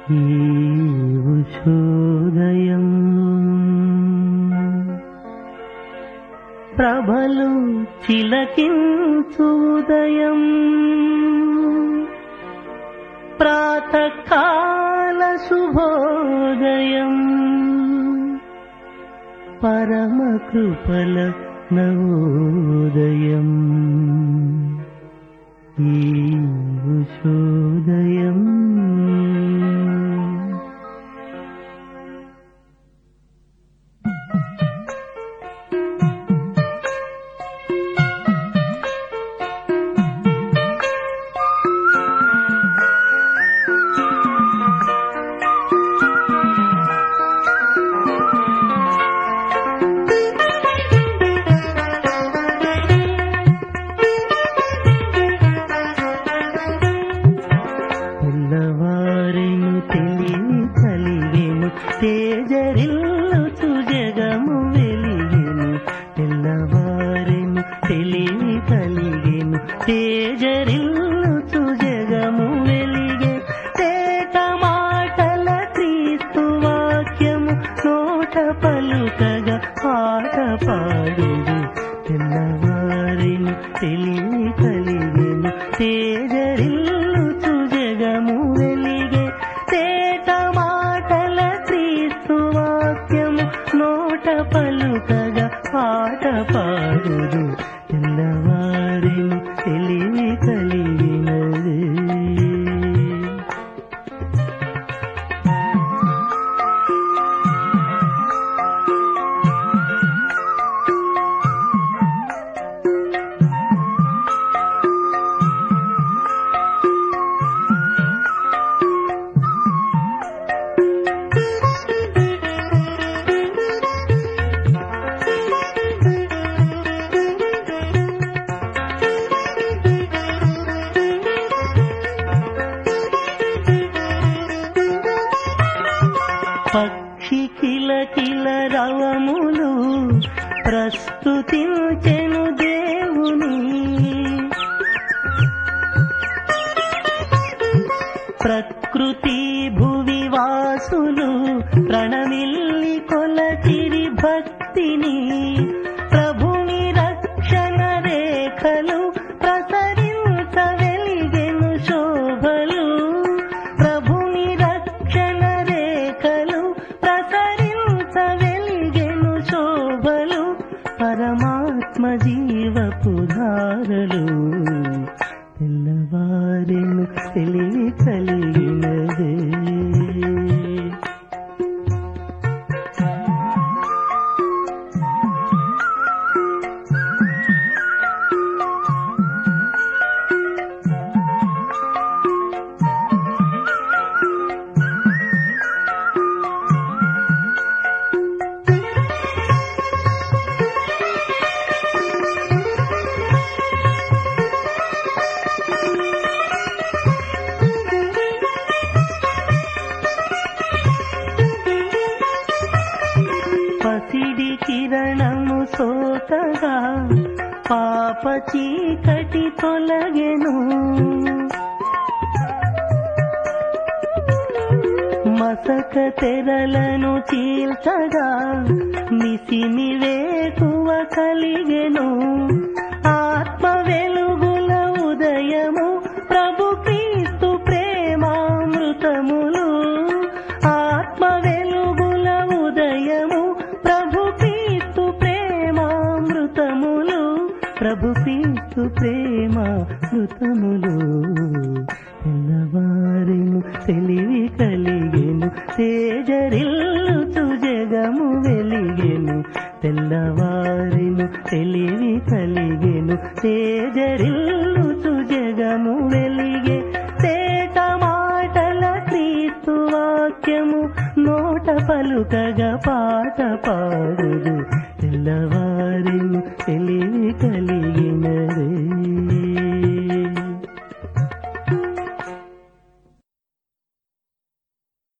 ఈ ఉషోదయం ప్రభలు చిలకించుదయం ప్రాతకాల శుభోదయం పరమ కృపల నవోదయం ఈ ఉషోదయం తేజరిల్లుచు జగము వెలిగెను తెల్లవారెను తెలివి కలిగెను తేజరిల్లుచు జగము వెలిగే తేట మాటల క్రీస్తు వాక్యము నోట పలుకగా పాట పాడుదు తెల్లవారెను తెలివి కలిగెను తేజరిల్లుచు జగము వెలిగే తేట మాటల క్రీస్తు వాక్యము నోట పలుకగా పాట పాడుదు తెల్లవారిని తెలివి కలిగినది పక్షి కిలకిల రవములు ప్రస్తుతించెను దేవుని ప్రకృతి భువి వాసులు ప్రణమిల్లి కొలచిరి భక్తిని ప్రభుని రక్షణ రేఖలు ప్రసరించ వెలిగెను శోభలు ప్రభుని రక్షణ రేఖలు ప్రసరించ వెలిగెను శోభలు పరమాత్మ జీవపు ధారలు తెల్లవారెను తెలివి కలిగినదే పసిడి కిరణము సోకగా పాప చీకటి తొలగెను మసక తెరలను చీల్చగా నిసిమి వేకువ కలిగెను ఆత్మ వెలుగుల ఉదయము ప్రభు క్రీస్తు ప్రేమామృతములు ఆత్మ వెలుగుల ఉదయము ప్రభు క్రీస్తు ప్రేమామృతములు ప్రభు క్రీస్తు ప్రేమామృతములు తెల్లవారెను తెలివి కలిగెను తేజరిల్లుచు జగము వెలిగెను తెల్లవారెను తెలివి కలిగెను తేజరిల్లుచు జగము వెలిగే తేట మాటల క్రీస్తు వాక్యము నోట పలుకగా పాట పాడుదు తెల్లవారెను తెలివి కలిగినది